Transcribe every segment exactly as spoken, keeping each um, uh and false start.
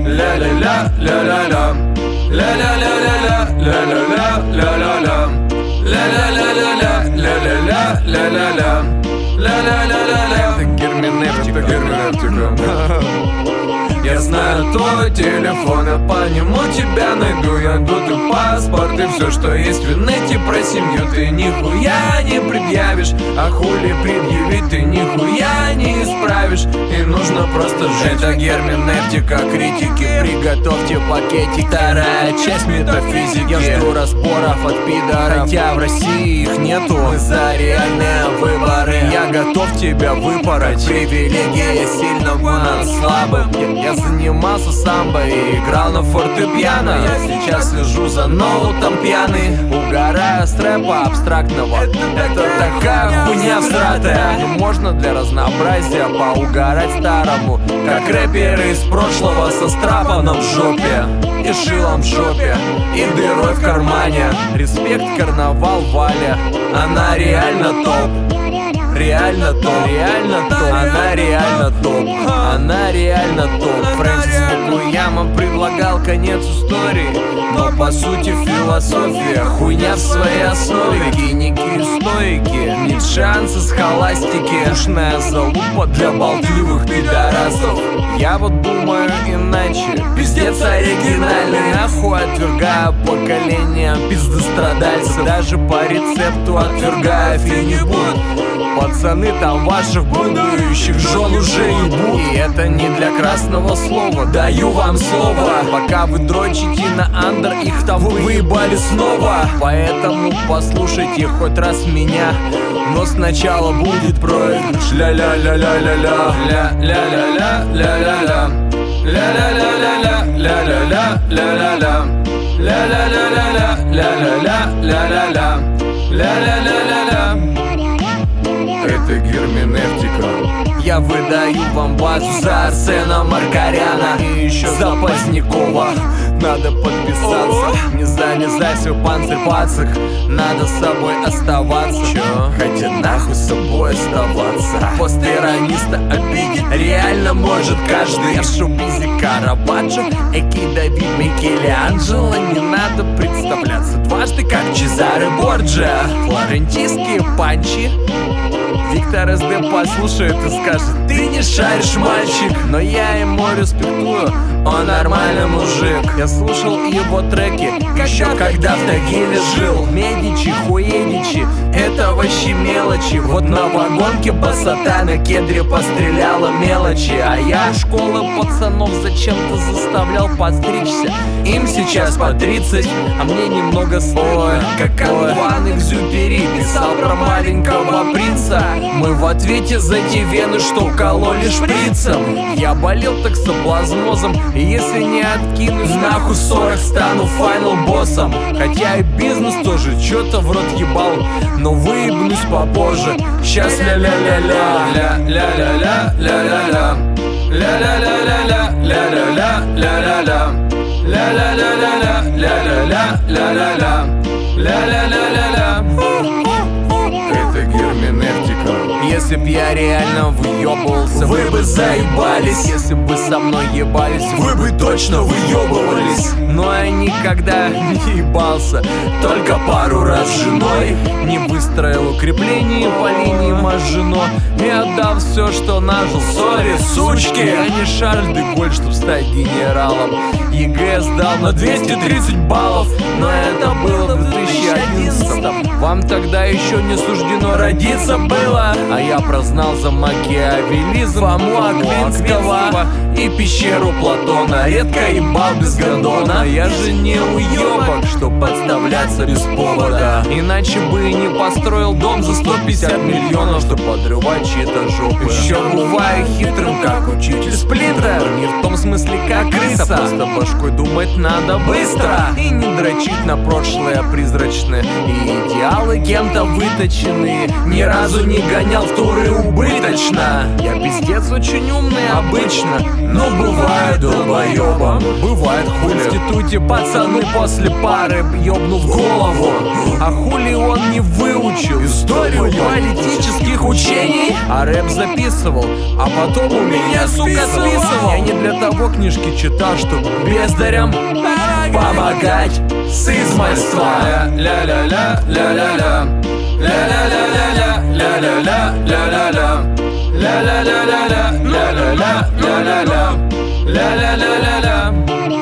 ля-ля-ля, ля-ля-ля, ля-ля-ля-ля-ля, ля-ля-ля, ля-ля-ля, ля-ля-ля-ля-ля, ля-ля-ля, ля-ля-ля, ля-ля-ля-ля-ля. Это герменевтика, герменевтика. Я знаю твой телефон, я по нему тебя найду. Я тут и паспорт, и все, что есть в инете про семью. Ты нихуя не предъявишь, а хули предъявить ты нихуя не исправишь. И нужно просто жить. Это герменевтика критики, приготовьте пакетик. Вторая часть метафизики. Я жду распоров от пидоров, хотя в России их нету. Мы за реальные выборы, я готов тебя выпороть. Привилегия сильного над слабым. Я, я занимался самбо и играл на фортепиано. Я сейчас слежу за ноутом пьяный, угораю с рэпа абстрактного. Это, это такая хуйня всратая. Но можно для разнообразия поугарать старому, как рэперы из прошлого со страпаном в жопе и шилом в жопе, и дырой в кармане. Респект, карнавал, Валя, она реально топ. Реально топ, реально топ, она реально топ, она реально топ. Фрэнсис Фукуяма предлагал конец истории, но по сути философия хуйня в своей основе. Геники и стойки, нет шанса с холастики. Душная залупа для болтливых пидорасов. Я вот думаю иначе, пиздец оригинальный. Нахуй отвергаю поколение пиздострадальцев. Даже по рецепту отвергаю фенибут. Пацаны там ваших будущих жен уже ебут. И это не для красного слова, даю вам слово. Пока вы дрочите на андер, их там вы выебали снова. Поэтому послушайте хоть раз меня, но сначала будет проигрыш. Ля-ля-ля-ля-ля-ля, ля-ля-ля-ля, ля-ля-ля, ля-ля-ля-ля-ля, ля-ля-ля, ля-ля-ля, ля-ля-ля-ля-ля, ля-ля-ля, ля-ля-ля, ля-ля-ля-ля-ля. Это герменевтика. Я выдаю вам базу за Арсена Маркаряна и еще за Позднякова. Надо подписаться, не залезай в панцирь пацак. Надо с собой оставаться. Чё? Хотя нахуй с собой оставаться. Постерониста обидеть реально может каждый. Я в шоу-бизе Караваджо, Эки Давид Микеланджело. Не надо представляться дважды, как Чезаре Борджиа. Флорентийские панчи Виктор СД послушает и скажет: ты не шаришь, мальчик. Но я ему респектую, он нормальный мужик. Я слушал его треки еще когда в Тагиле жил. Медичи, хуедичи, это вообще мелочи. Вот на вагонке басота на кедре постреляла мелочи. А я школы пацанов зачем-то заставлял подстричься. Им сейчас по тридцать, а мне немного стыдно. Как Антуан Экзюпери писал про маленького принца. Мы в ответе за те вены, что кололи шприцем. Я болел токсоплазмозом, и если не откинусь нахуй сорок, стану файнал боссом. Хотя и бизнес тоже чё-то в рот ебал, но выебнусь попозже. Сейчас ля-ля-ля-ля, ля-ля-ля-ля, ля-ля-ля, ля-ля-ля-ля-ля, ля-ля-ля, ля-ля-ля, ля-ля-ля-ля-ля, ля-ля-ля, ля-ля-ля, ля-ля-ля-ля-ля. Это герменевтика. Если б я реально выебывался, вы бы заебались. Если бы со мной ебались, вы бы точно выебывались. Но я никогда не ебался, только пару раз с женой. Не выстроил укрепление по линии Мажино и отдал все, что нажил. Сори, сучки, я не Шарль де Голль, чтоб стать генералом. ЕГЭ сдал на двести тридцать баллов, но это было в две тысячи одиннадцатом. Вам тогда еще не суждено родиться было. А я прознал за макиавелизм Фому Аквинского и пещеру Платона. Редко ебал без гондона. Я же не уебок, чтоб подставляться без повода. Иначе бы и не построил дом за сто пятьдесят миллионов, чтоб подрывать чьи-то жопы. Еще бываю хитрым, как учитель Сплинтер. Не в том смысле, как крыса, просто башкой думать надо быстро и не дрочить на прошлое призрачное. И идеалы кем-то выточенные. Ни разу не гонял в туры убыточно. Я пиздец очень умный обычно, но бываю долбоебом. но бывает хули. В институте пацаны после пары ёбнув голову. А хули он не выучил историю политических учений, а рэп записывал, а потом у меня, сука, списывал. Я не для того книжки читал, чтобы бездарям помогать с измольства. Ля-ля-ля, ля-ля-ля, ля-ля-ля-ля, ля-ля-ля, ля-ля-ля, ля-ля-ля-ля, ля-ля-ля, ля-ля-ля, ля-ля-ля-ля-ля.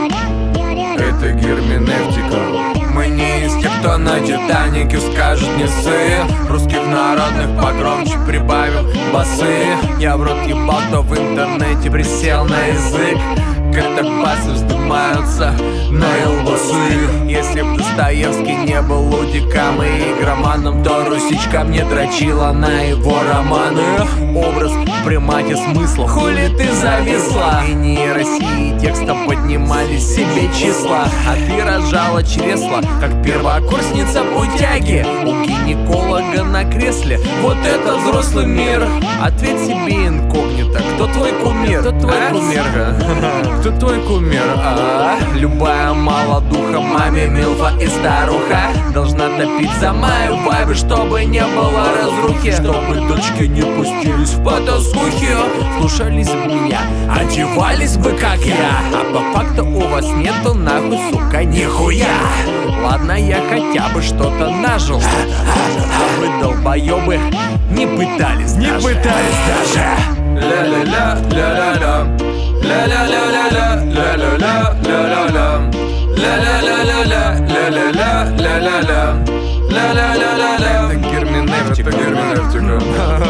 Это герменевтика. Мы не из тех, кто на Титанике скажет не ссы. Русских народных погромче прибавил басы. Я в рот ебал, то в интернете присел на язык. Как-то басы вздымаются на елбасы. Если б Достоевский не был лудиком и игроманом, то Русичка мне дрочила на его романы. Образ в примате смысла. Хули ты зависла? Линии России текстом поднимали себе числа, а ты рожала чресла, как первокурсница путяги у гинеколога на кресле. Вот это взрослый мир. Ответь себе инкогнито. Кто твой кумир? Кто твой а? кумир? Кто твой кумир? А? Любая малодуха, маме милфа и старуха должна топить за мою вайбы, чтобы не было разрухи, чтобы дочки не пустились в потаскухи, слушались бы меня, одевались бы как я. А по факту у вас нету нахуй, сука, нихуя. Ладно, я хотя бы что-то нажил, а вы, долбоёбы, не пытались, не даже. пытались даже. Ля-ля-ля, ля-ля-ля, ля-ля-ля-ля-ля, ля-ля-ля, ля-ля-ля, ля-ля-ля-ля-ля, ля-ля-ля, ля-ля-ля, ля-ля-ля-ля-ля. Это герменевтика, это герменевтика.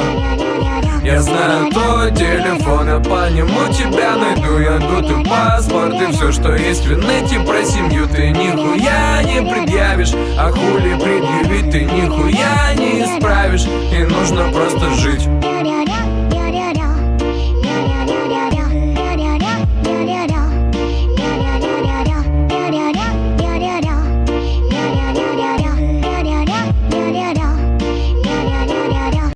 Я знаю твой телефон, я по нему тебя найду. Я тут и паспорт, и все, что есть в инете про семью ты нихуя не предъявишь. А хули предъявить ты нихуя не исправишь. И нужно просто жить.